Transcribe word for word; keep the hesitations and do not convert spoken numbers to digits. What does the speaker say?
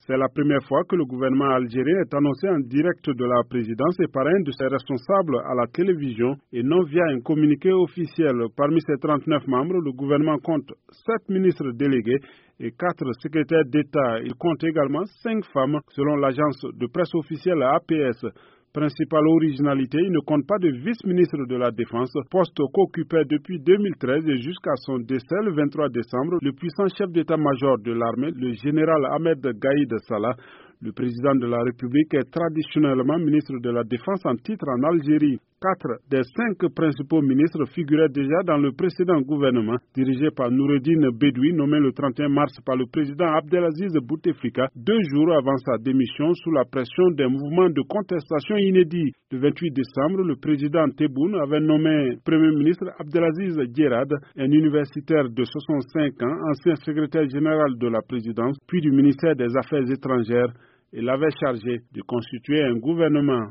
C'est la première fois que le gouvernement algérien est annoncé en direct de la présidence et par un de ses responsables à la télévision et non via un communiqué officiel. Parmi ses trente-neuf membres, le gouvernement compte sept ministres délégués et quatre secrétaires d'État. Il compte également cinq femmes selon l'agence de presse officielle A P S. Principale originalité, il ne compte pas de vice-ministre de la Défense, poste qu'occupait depuis deux mille treize et jusqu'à son décès le vingt-trois décembre, le puissant chef d'état-major de l'armée, le général Ahmed Gaïd Salah. Le président de la République est traditionnellement ministre de la Défense en titre en Algérie. Quatre des cinq principaux ministres figuraient déjà dans le précédent gouvernement, dirigé par Noureddine Bedoui, nommé le trente et un mars par le président Abdelaziz Bouteflika, deux jours avant sa démission sous la pression des mouvements de contestation inédits. Le vingt-huit décembre, le président Tebboune avait nommé Premier ministre Abdelaziz Djerad, un universitaire de soixante-cinq ans, ancien secrétaire général de la présidence, puis du ministère des Affaires étrangères, et l'avait chargé de constituer un gouvernement.